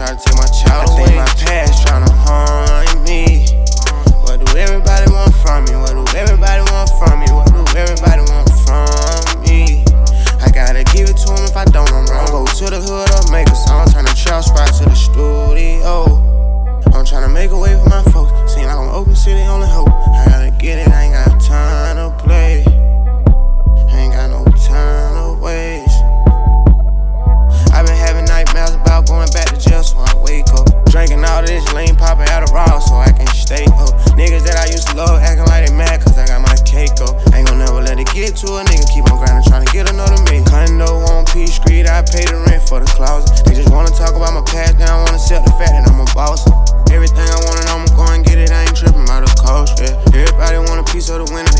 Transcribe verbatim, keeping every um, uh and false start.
try to take my child away. I think my past tryna harm me. What do everybody want from me? What do everybody want from me? What do everybody want from me? I gotta give it to them if I don't, I'm wrong. Go to the hood or make a song, turn the trap spot to the studio. I'm tryna make a way for my folks. Seem like I'm open city, only hope. I gotta get it, I ain't got time to play. I ain't got no time to waste. I've been having nightmares about going back to jail, so I wake up. Drinking all of this lean, popping out of raw, so I can stay up. Niggas that I used to love acting like they mad, cause I got my cake up. Ain't gon' never let it get to a nigga, keep on grinding, trying to get another me. Condo on Peach Street, I pay the rent for the closet. They just wanna talk about my past, they don't wanna accept the fact that I'm a boss. Everything I wanted, I'ma go and get it, I ain't tripping about the cost, yeah. Everybody want a piece of the winner,